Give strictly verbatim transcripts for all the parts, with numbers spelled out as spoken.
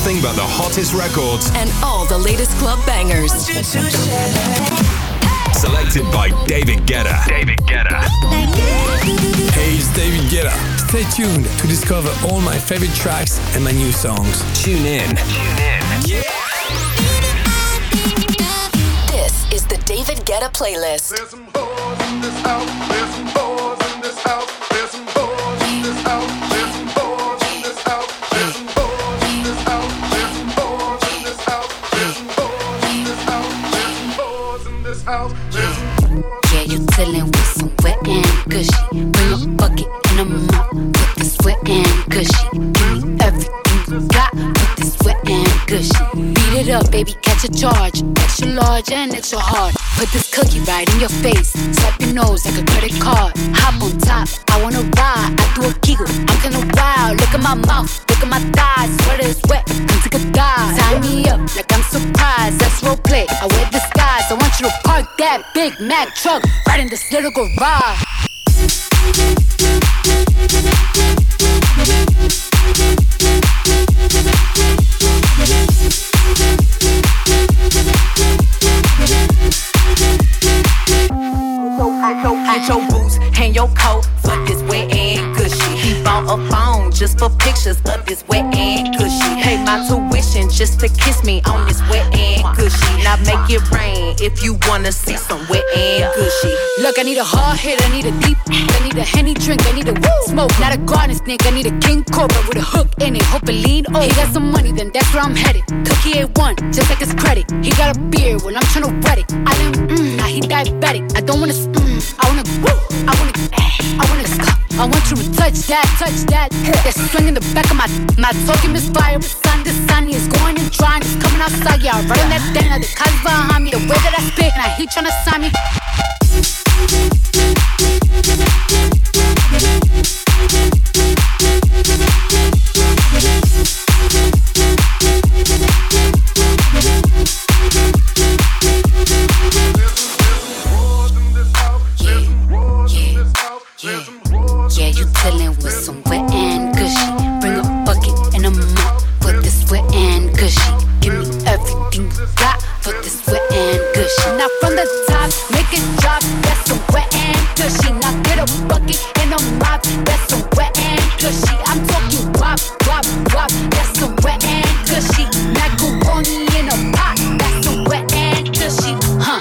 nothing but the hottest records and all the latest club bangers. Selected by David Guetta. David Guetta. Hey, it's David Guetta. Stay tuned to discover all my favorite tracks and my new songs. Tune in. Tune in. Yeah. This is the David Guetta playlist. There's some hoes in this house. There's some hoes in this house. There's some hoes in this house. There's some hoes in this house. There's some hoes in this house. There's some hoes in this house. There's some hoes in this house. There's some hoes in this house. Yeah, you chillin' with some wet and gushy. Bring a bucket and a mop. Put this wet and gushy. Give me everything you got. Put this wet and gushy. Beat it up, baby, catch a charge. Extra large and extra hard. Put this cookie right in your face. Slap your nose like a credit card. Hop on top, I wanna ride. I do a giggle, I'm kinda wild. Look at my mouth, look at my thighs. Sweater is wet, come take a dive. Tie me up like I'm surprised. That's role play, I wear disguise. I want you to park that Big Mac truck right in this little garage. Get your boots, hang your coat for this wet and gushy. He bought a phone just for pictures of this wet and gushy. Pay my tuition just to kiss me on this wet and gushy. Now make it rain if you wanna see some wet and gushy. Look, I need a hard hit, I need a deep, I need a Henny drink, I need a woo smoke, not a garden snake, I need a king cobra with a hook in it, hope it lean over. He got some money, then that's where I'm headed. Cookie A one, just like his credit. He got a beard, well I'm tryna wet it. I didn't, mm, now he diabetic. I don't wanna, mm, I wanna, woo, I wanna, I wanna, I want you to touch that, touch that. That swing in the back of my, my talking misfire. The sun, the sun is going and drying, it's coming outside. Yeah, I run on that thing, now the cars behind me. The way that I spit, and I heat tryna sign me. Yeah, you chillin' with some wet and gushy. Bring a bucket and a mop for this wet and gushy. Give me everything you got for this wet and gushy. Now from the top, make it drop. That's some wet and gushy. Now get a bucket and a mop. That's some wet and gushy. I'm talking wop, wop, wop. That's some wet and gushy. Macaroni in a pot. That's some wet and gushy. Huh?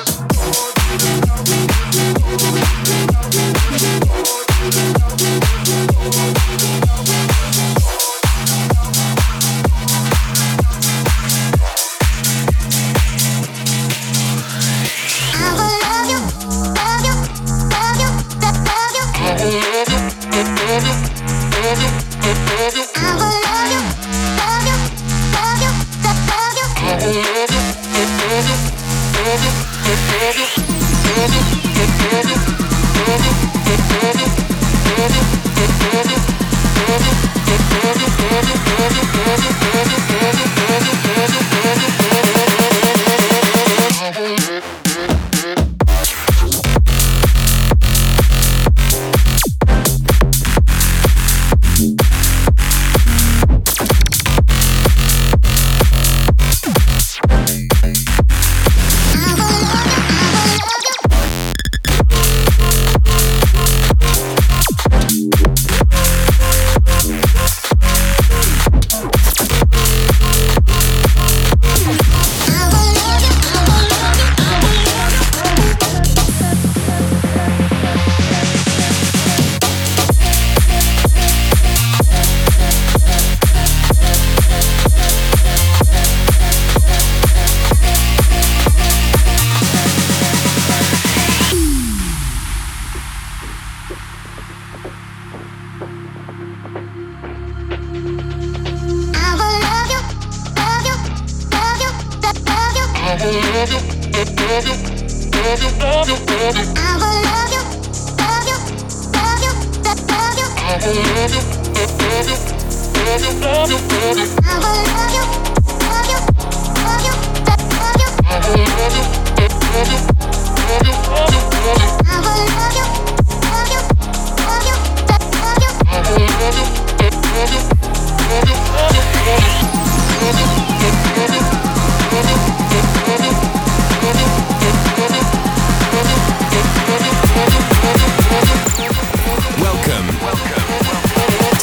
I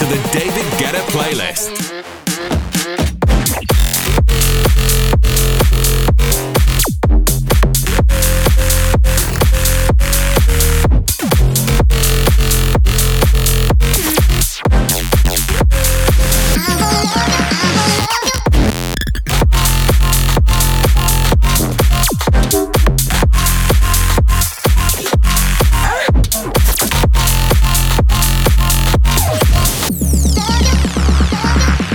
the David Guetta playlist. We'll be right back.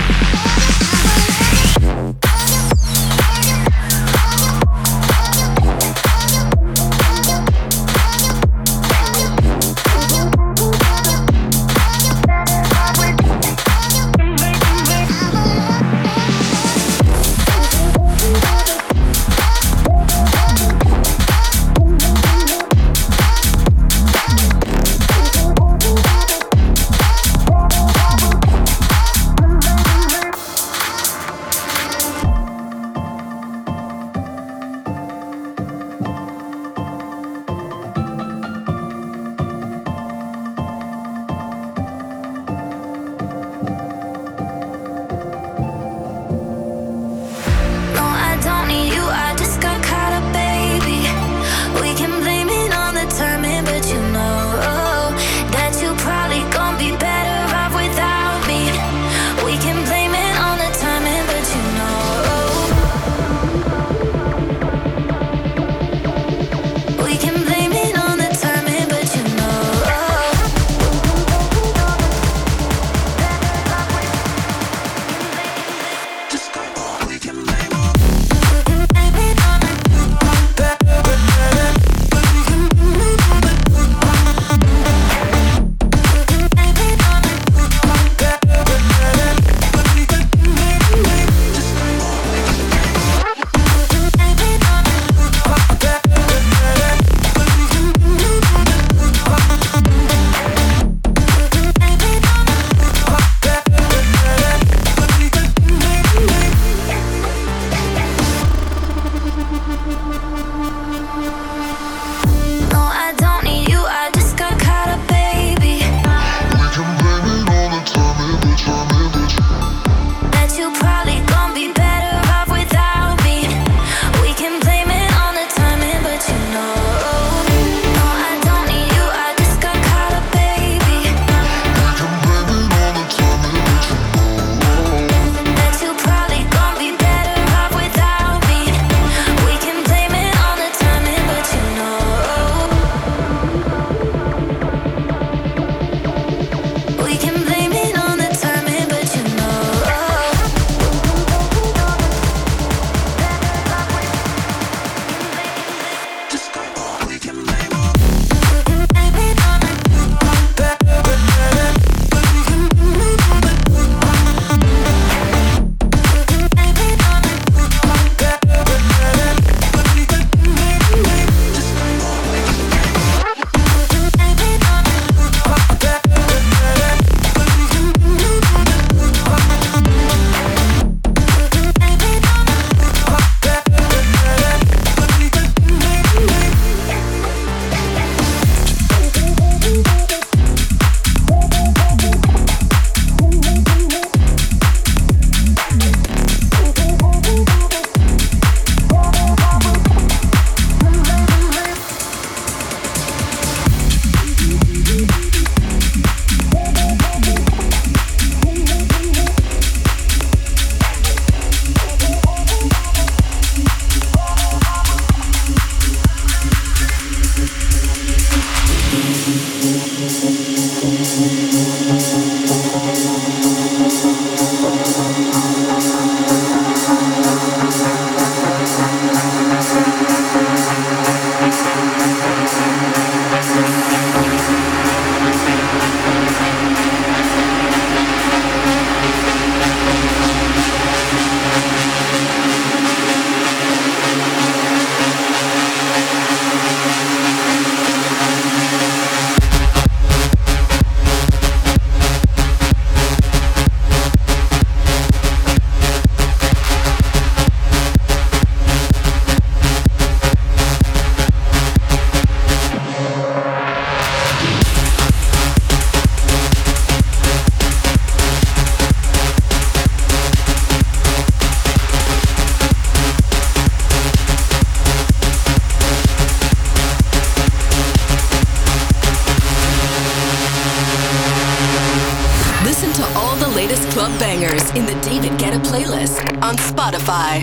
all the latest club bangers in the David Guetta playlist on Spotify.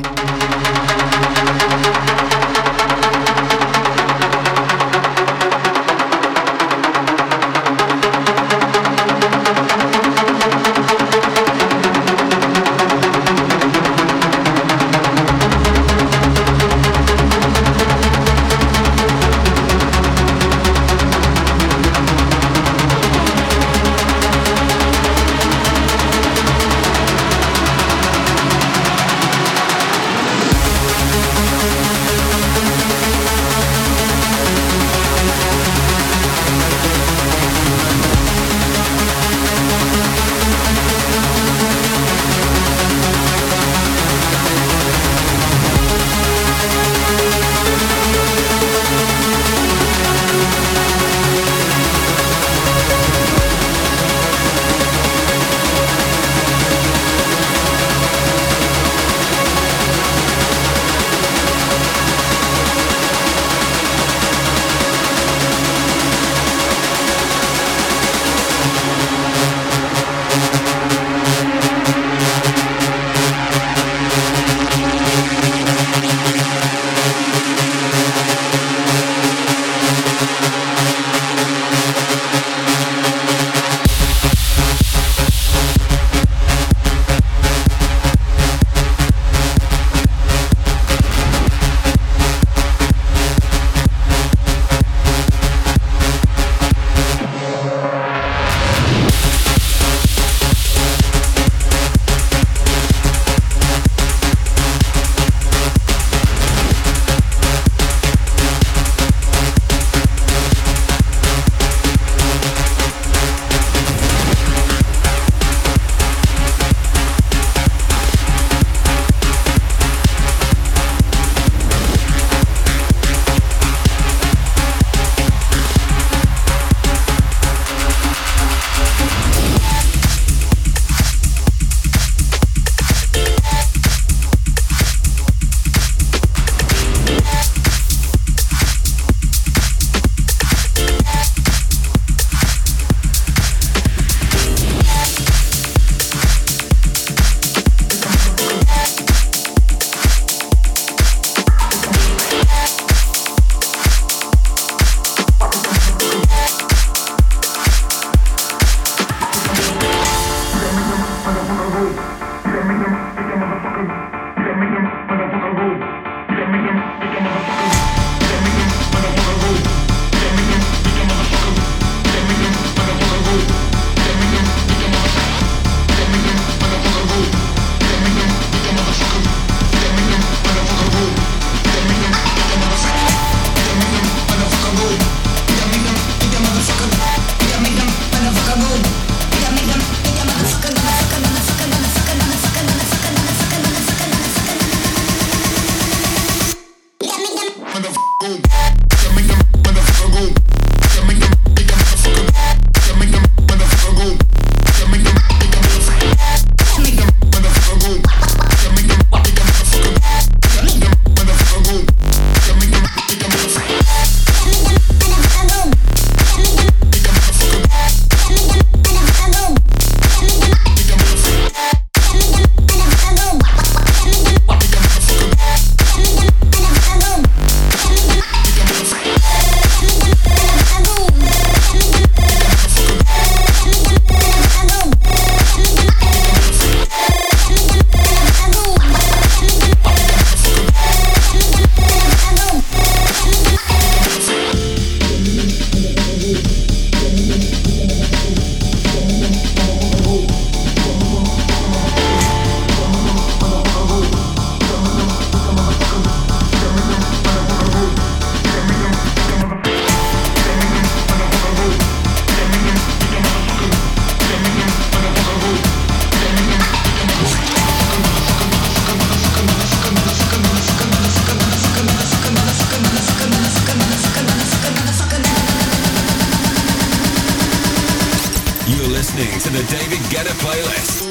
listening to the David Guetta playlist.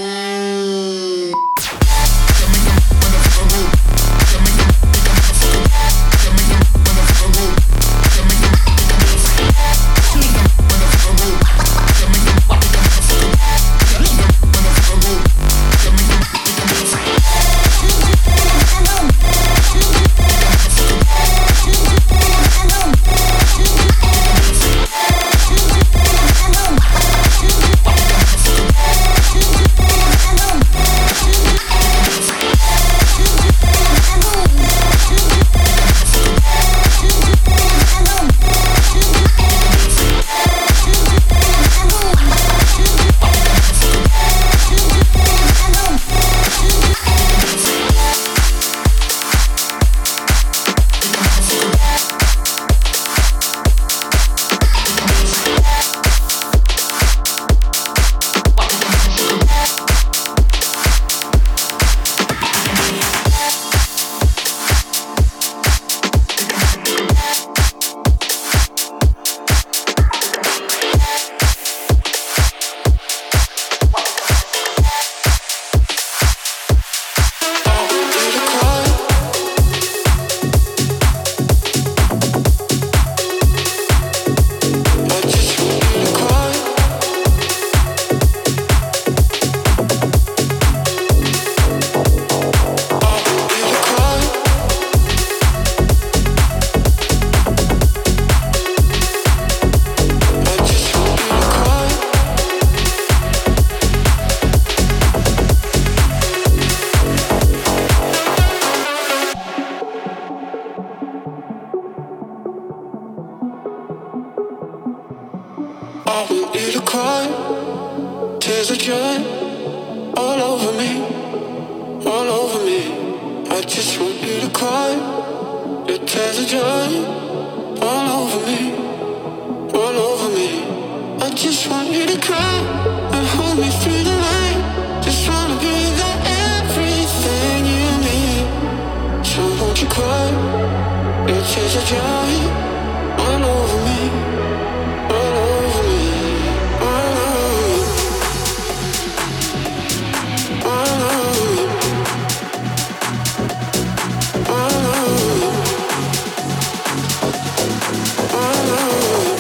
Tears of joy all over me, all over me. I just want you to cry. Your tears of joy all over me, all over me. I just want you to cry and hold me through the night. Just wanna be the everything you need. So won't you cry? Your tears of joy all over me, all over me, all over me, all over me, all over me, all over me.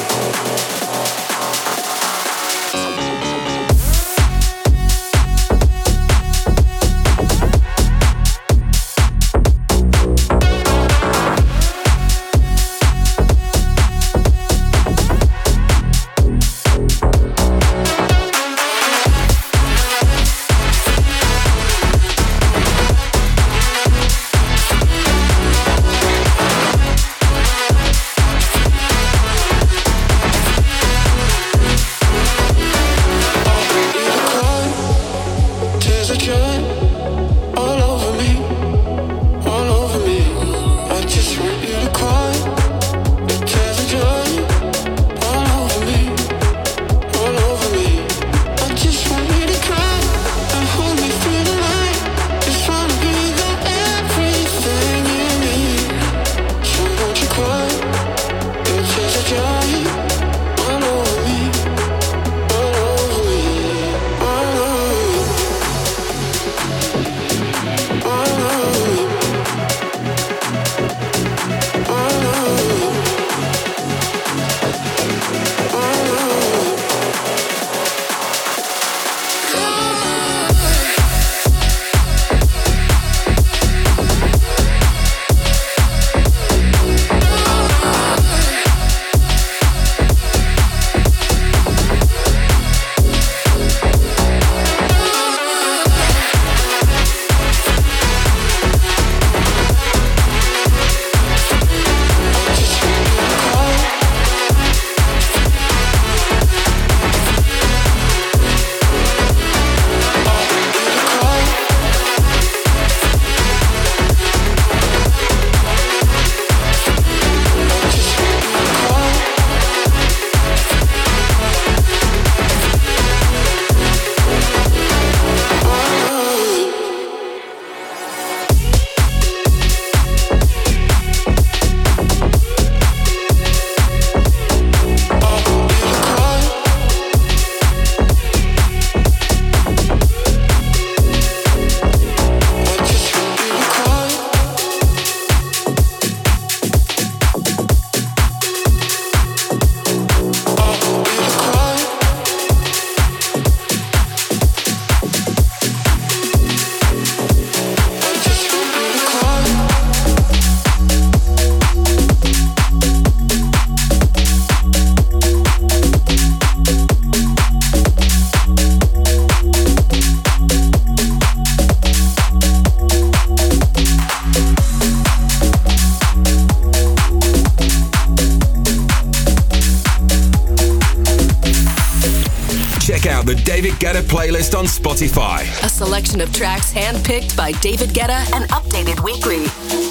David Guetta playlist on Spotify. A selection of tracks handpicked by David Guetta and updated weekly.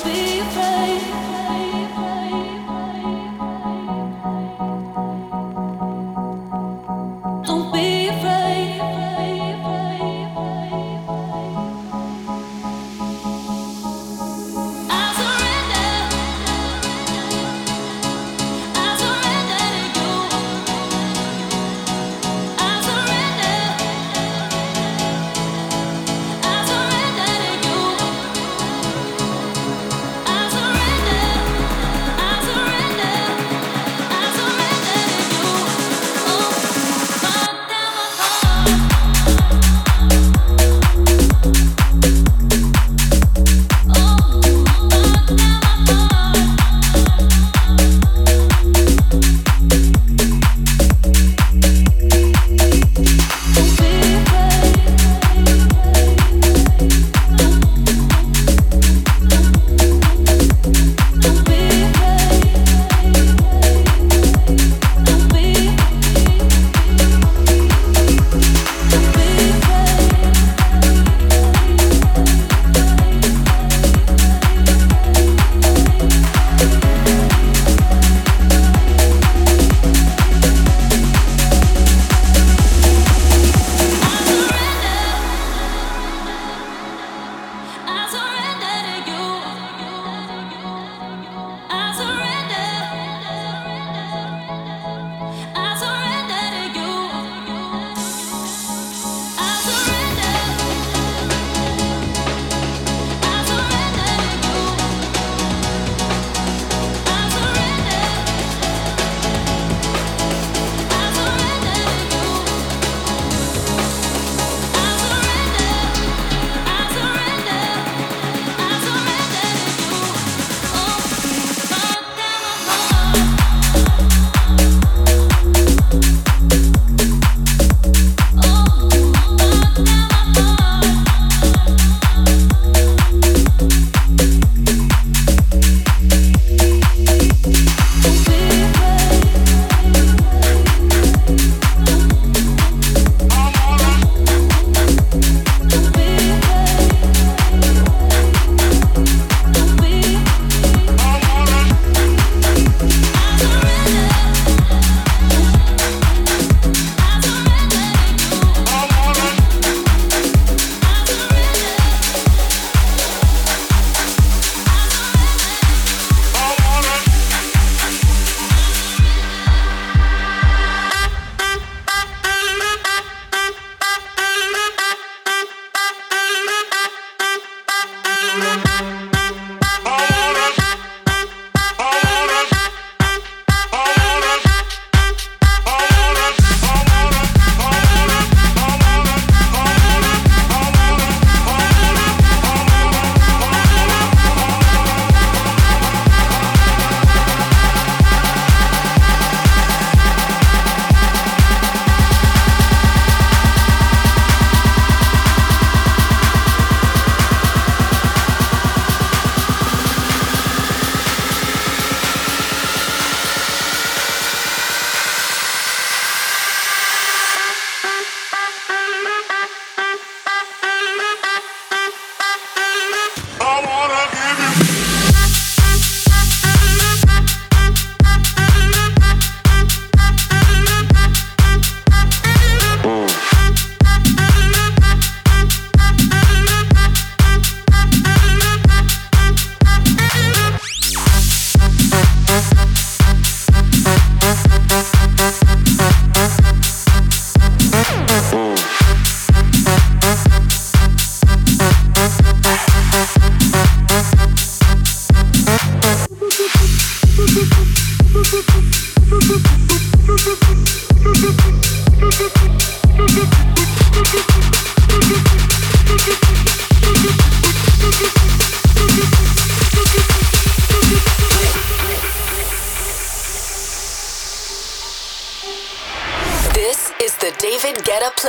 Don't be afraid. I surrender. I surrender to you. I surrender. I surrender to you. I surrender.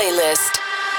playlist.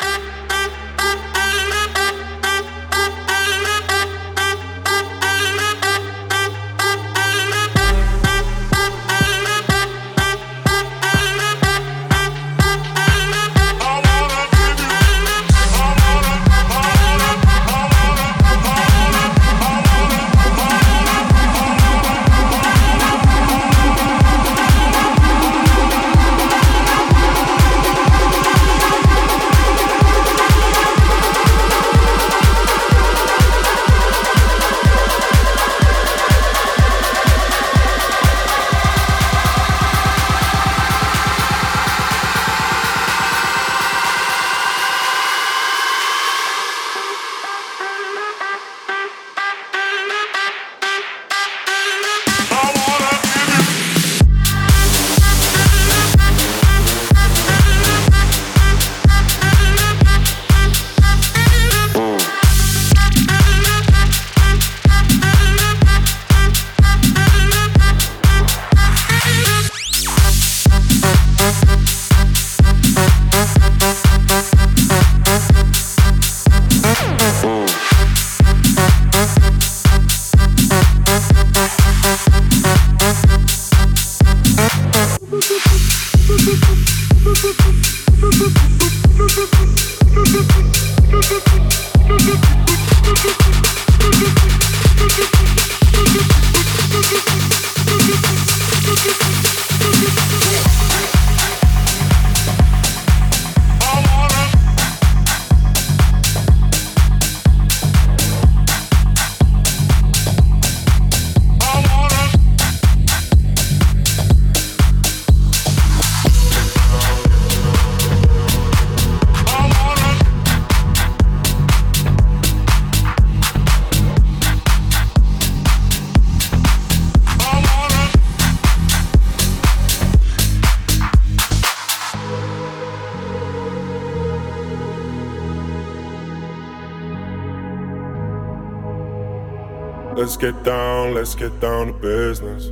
Let's get down, let's get down to business.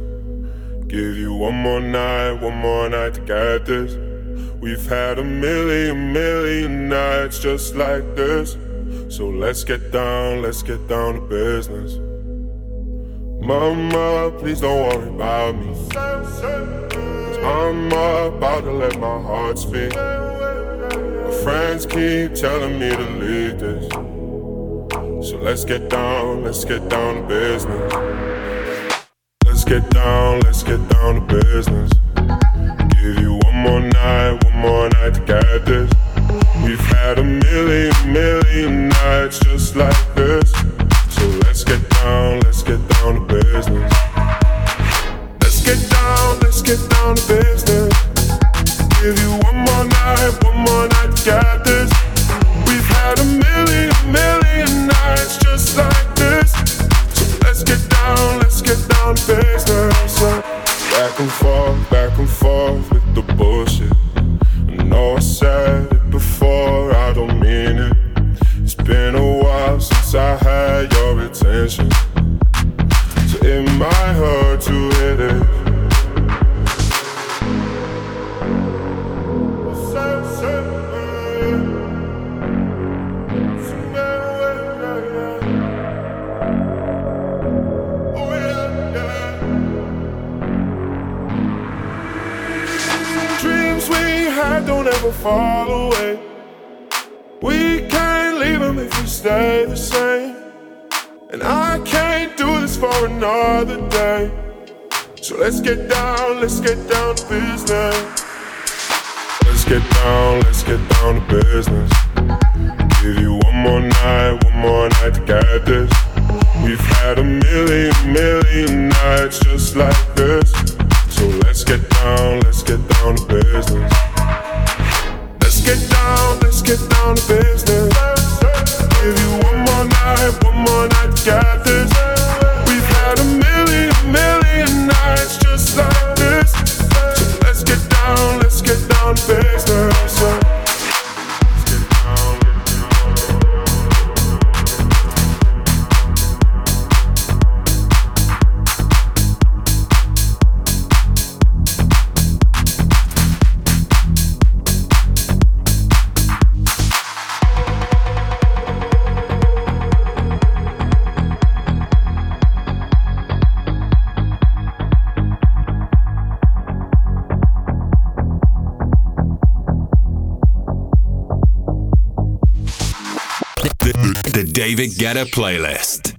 Give you one more night, one more night to get this. We've had a million, million nights just like this. So let's get down, let's get down to business. Mama, please don't worry about me, 'cause I'm about to let my heart speak. My friends keep telling me to leave this. So let's get down, let's get down to business. Let's get down, let's get down to business. Give you one more night, one more night to get this. We've had a million, million nights just like this. So let's get down, let's get down to business. Let's get down, let's get down to business. Give you one more night, one more night to get this. We've had a million, million nights just like this. So let's get down, let's get down to business. Back and forth, back and forth with the bullshit. I know I said it before, I don't mean it. It's been a while since I had your attention, so it might hurt to hit it. Don't ever fall away. We can't leave them if we stay the same. And I can't do this for another day. So let's get down, let's get down to business. Let's get down, let's get down to business. Give you one more night, one more night to get this. We've had a million, million nights just like this. So let's get down, let's get down to business. Let's get down, let's get down to business. Give you one more night, one more night to get this. We've had a million, million nights just like this. So let's get down, let's get down to business. The, the David Guetta playlist.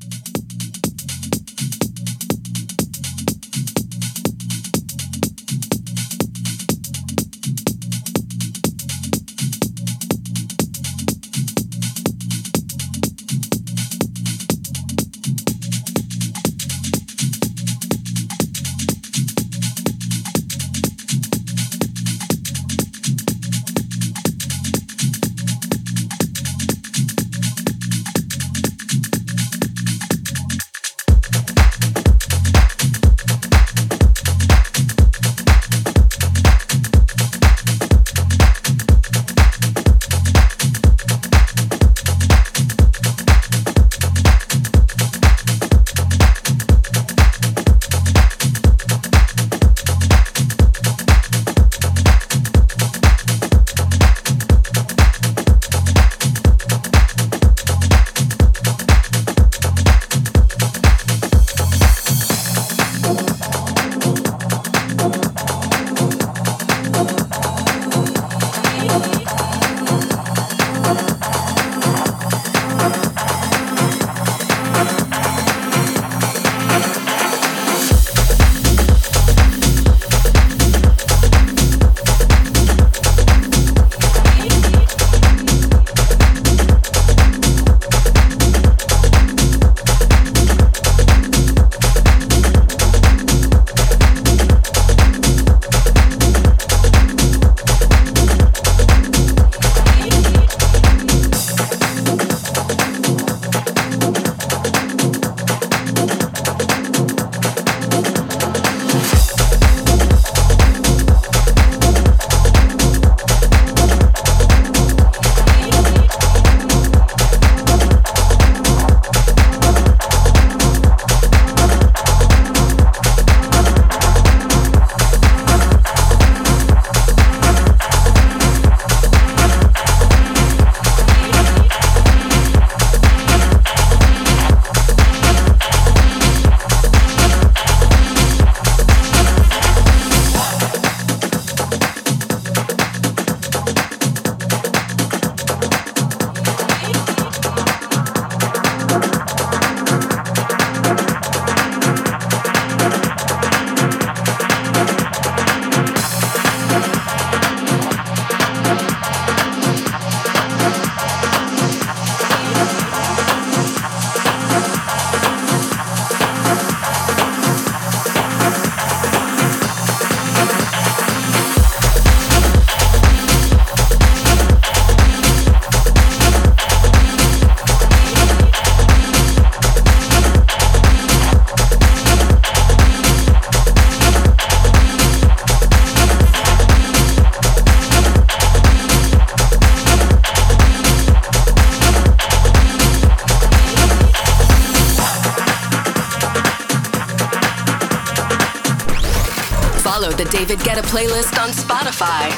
Follow the David Guetta playlist on Spotify.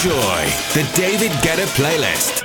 Enjoy the David Guetta playlist.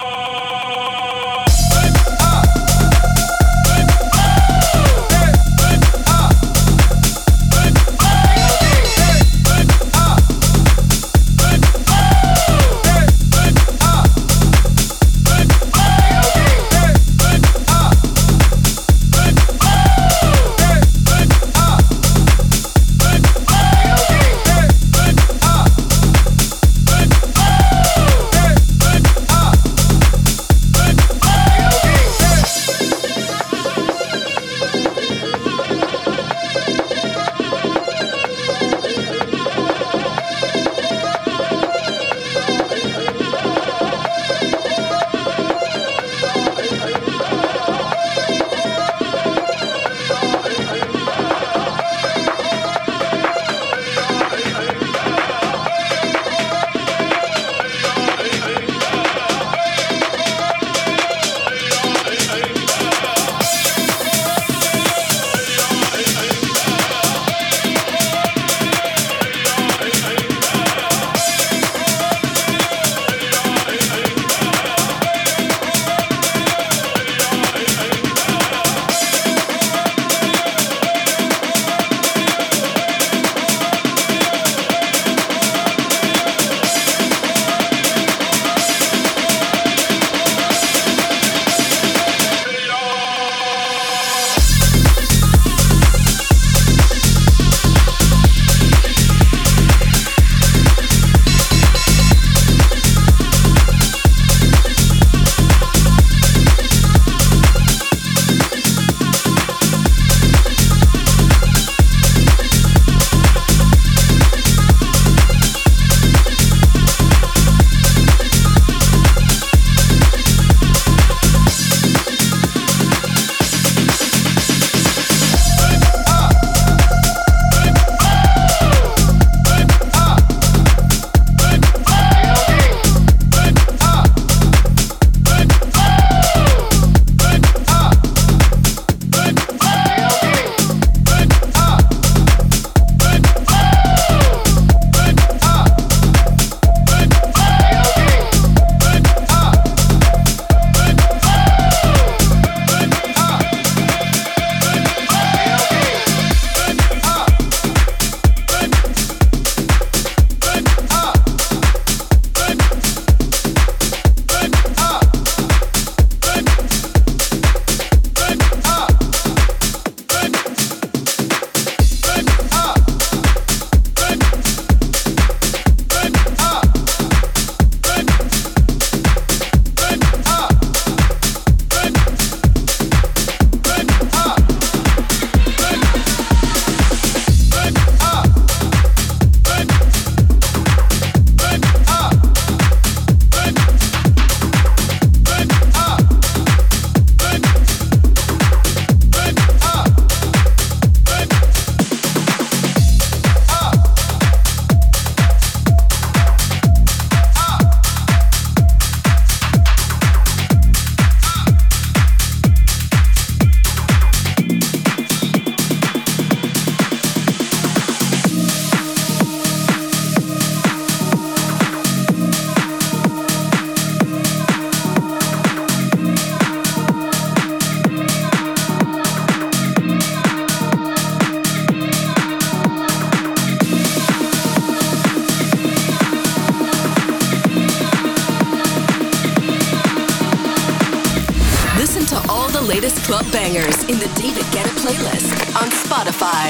latest club bangers in the David Guetta playlist on Spotify.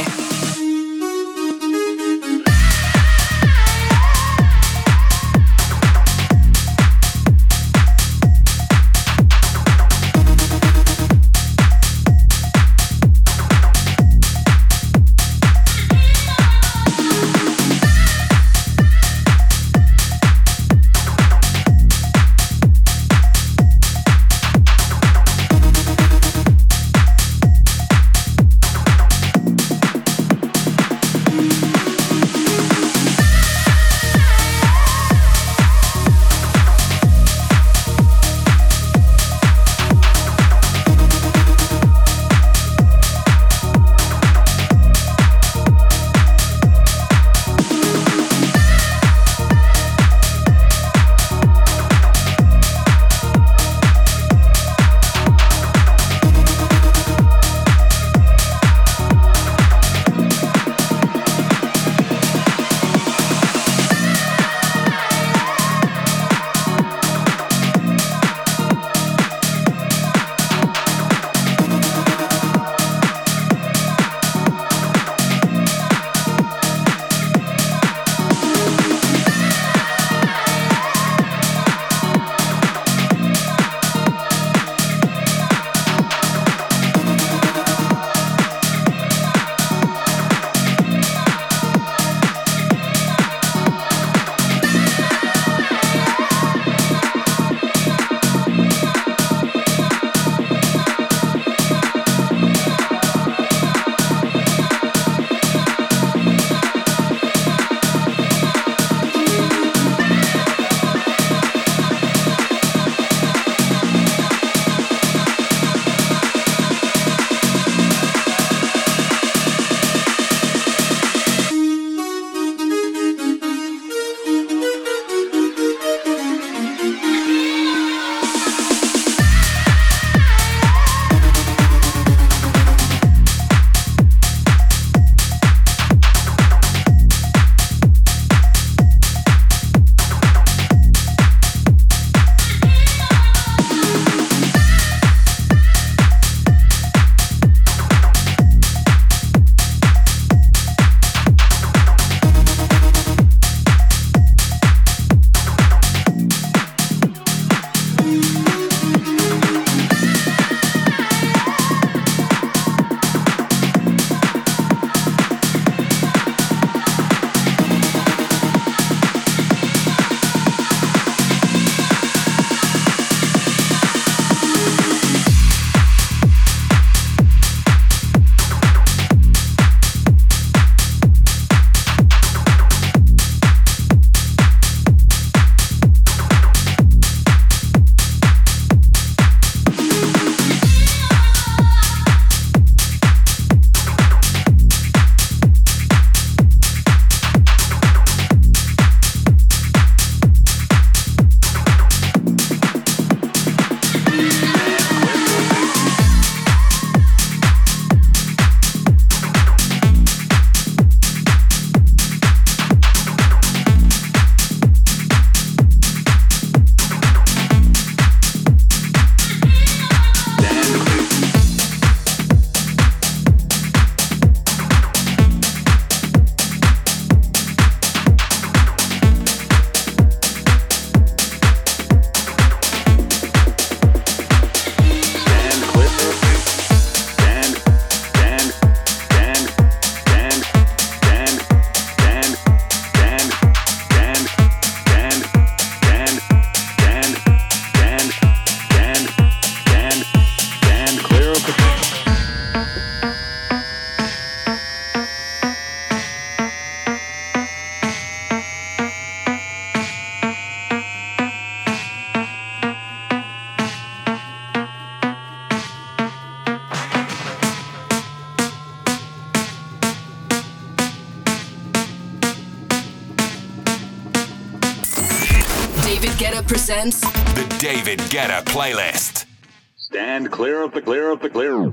David Guetta presents The David Guetta Playlist. Stand clear of the clear of the clear.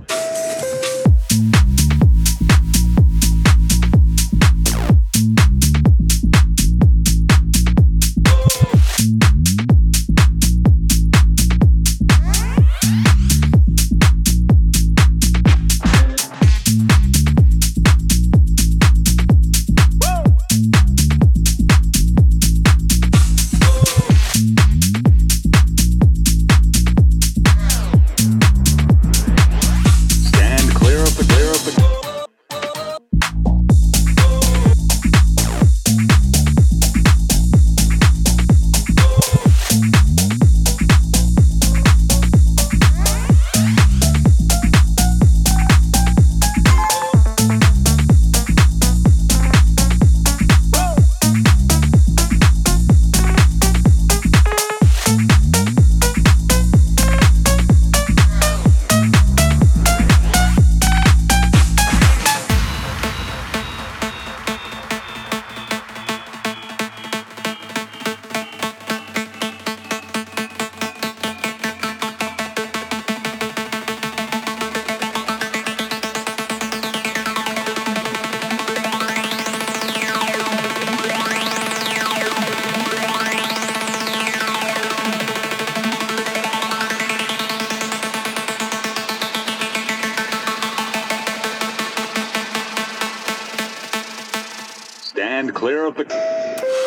Stand clear of the...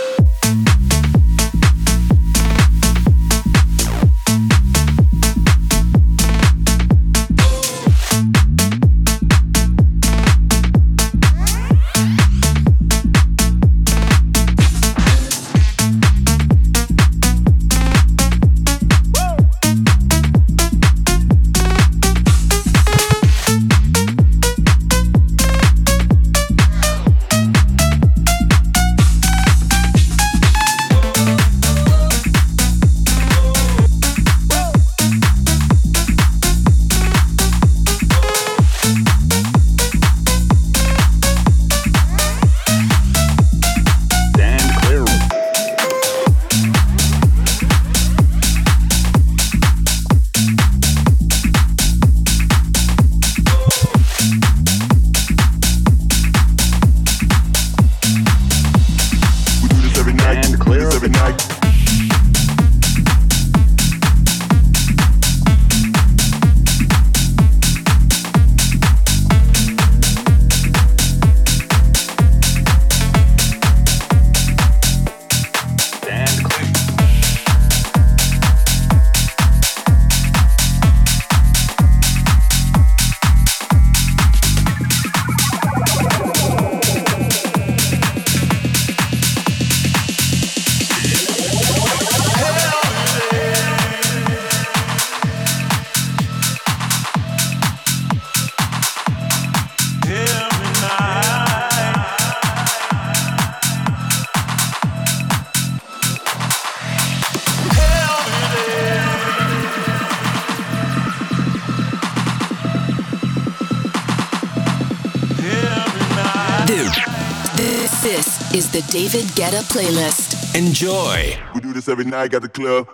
This is the David Guetta Playlist. Enjoy. We do this every night at the club.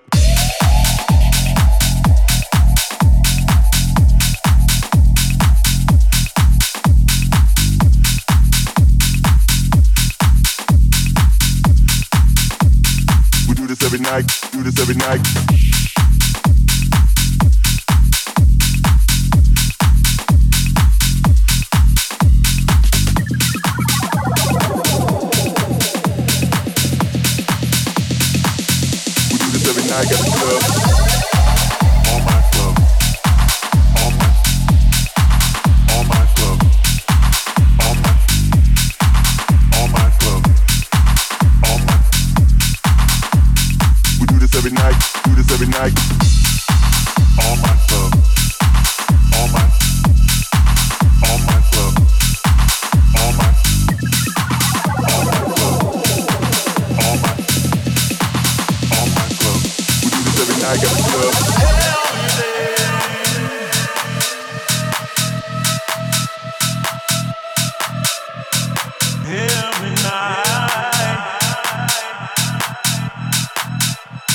We do this every night, do this every night. I got the club. All my club. All my. All my club. All my. All my club. All my. We do this every night. Do this every night. All my club. All my. All my club. All my. All my club. All my. All my club. Every night I got the club. Every night.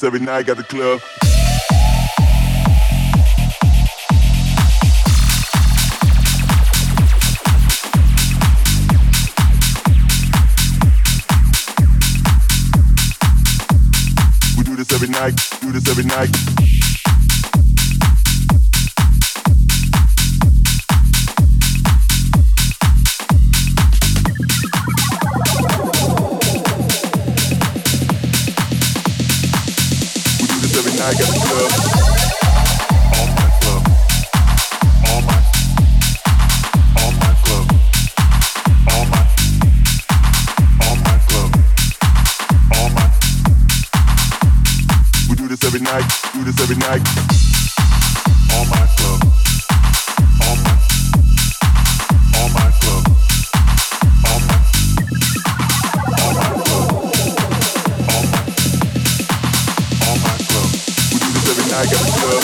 every night at the club. We do this every night, do this every night. I got the club. All my club. All my. All my club. All my. All my club. All my. We do this every night. Do this every night. All my club. All my. All my club. All my. All my club. All my. All my club. Every night, got the club.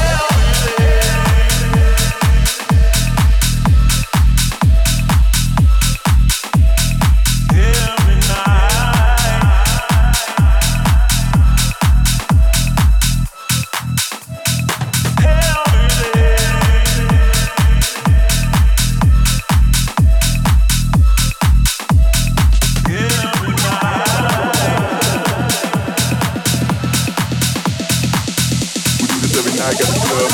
I got the club.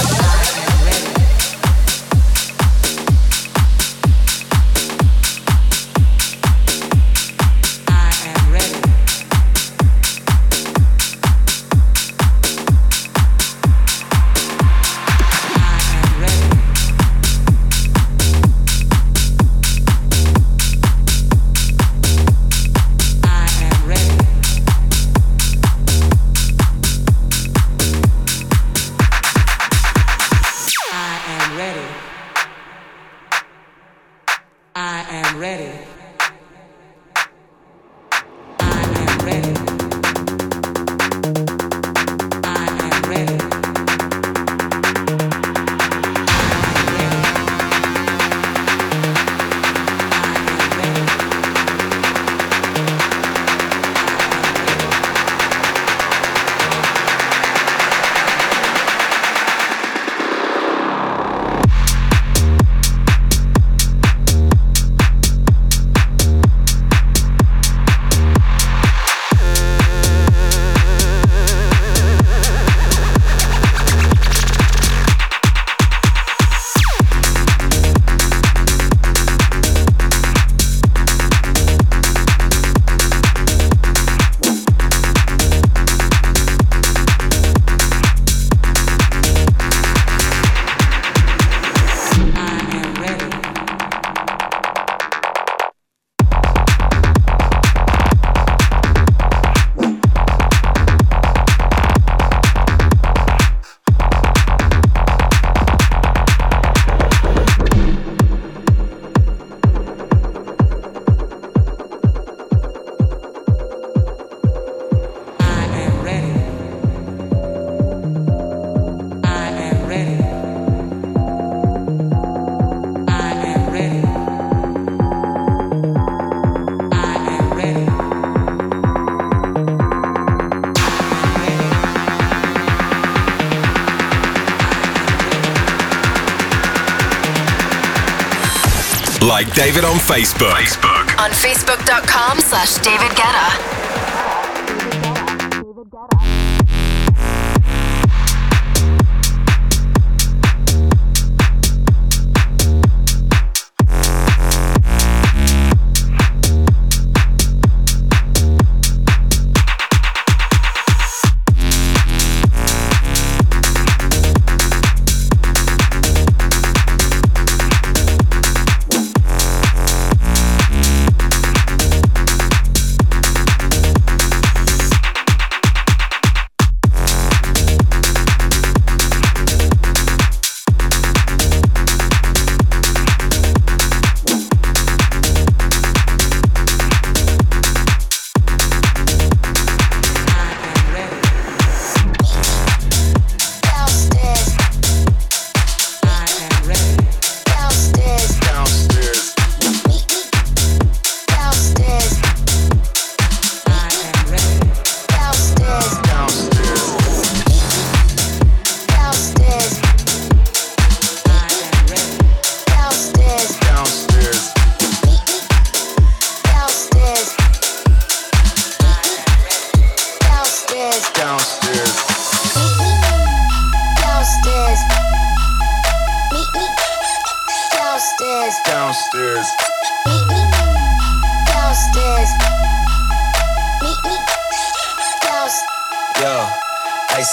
Like David on Facebook. Facebook. On facebook.com slash David Guetta.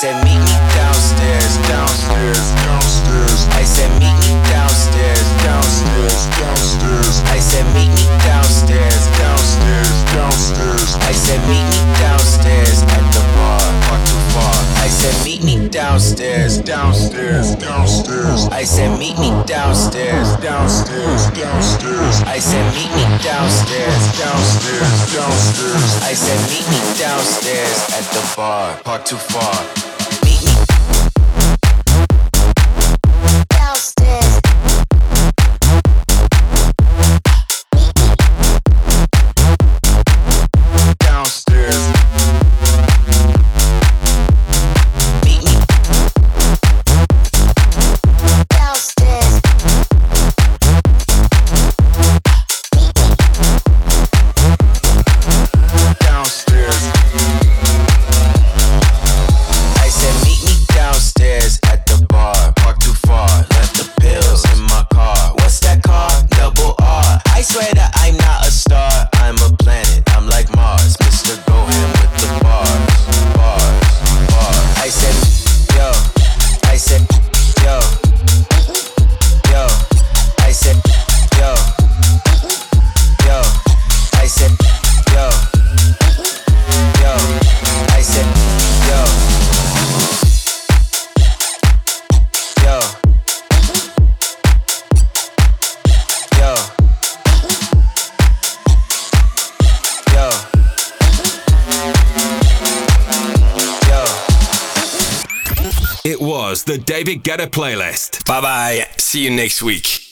said meet me downstairs, downstairs, downstairs. I said meet me downstairs, downstairs, downstairs. I said meet me downstairs, downstairs, downstairs. I said meet me downstairs at the bar, not too far. I said meet me downstairs, downstairs, downstairs. I said meet me downstairs, downstairs, downstairs. I said meet me downstairs, downstairs, downstairs. I said meet me downstairs at the bar, park too far. Meet me downstairs. Downstairs. Meet me downstairs. Downstairs. I said meet me downstairs at the bar. Park too far, left the pills in my car. What's that car? Double R. I swear that I'm not a star, I'm a planet, I'm like Mars. Mister Gohan with the bars, bars, bars. I said, yo, I said, yo, yo. I said, yo, yo. I said, yo, yo. I said, yo, yo, yo, yo, yo. It was the David Guetta playlist. Bye bye. See you next week.